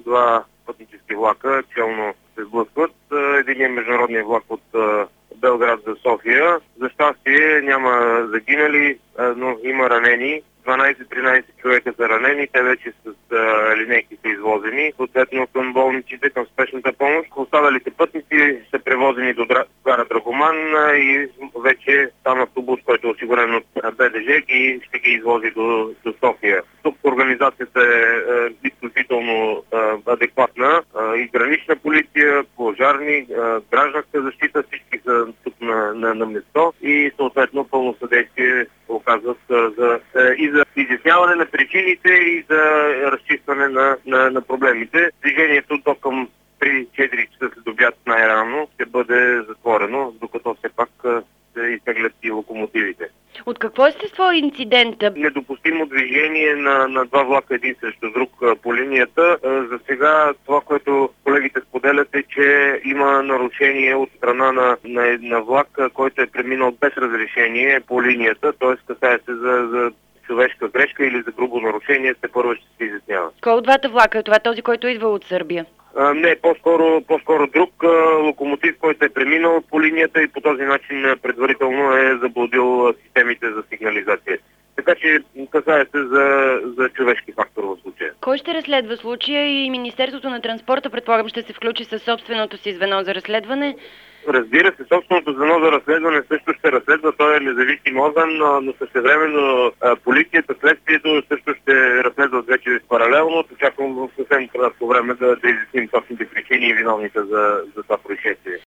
два пътнически влака челно се сблъскват. Единият международния влак от Белград за София. За щастие няма загинали, но има ранени. 12-13 човека са ранени, те вече с линейки са извозени, съответно към болниците, към спешната помощ. Останалите пътници са превозени до гара Драгоман и вече там автобус, който е осигурен от БДЖ и ще ги извози до София. Тук организацията е изключително адекватна. И гранична полиция, пожарни, гражданска защита, всички са тук на место и съответно пълно съдействие оказват и за изясняване на причините и за разчистване на проблемите. Движението до към 3-4 часа след обяд най-рано ще бъде затворено, докато все пак се изтеглят и локомотивите. От какво естество е инцидента? Недопустимо движение на два влака един срещу друг по линията. За сега това, което колегите споделят е, че има нарушение от страна на влак, който е преминал без разрешение по линията, т.е. касае се за човешка грешка или за грубо нарушение, първо ще се изяснява. Кой от двата влака е това? Този, който идва от Сърбия? Не, по-скоро друг локомотив, който е преминал по линията и по този начин предварително е заблудил системите за сигнализация. Така че касае се за човешки фактор в случая. Кой ще разследва случая и Министерството на транспорта, предполагам, ще се включи със собственото си звено за разследване? Разбира се, собственото звено за разследване също ще разследва, той е независим орган, но същевременно полицията, следствието също ще разследват вече паралелно. Очаквам в съвсем кратко време да изясним точните причини и виновните за това происшествие.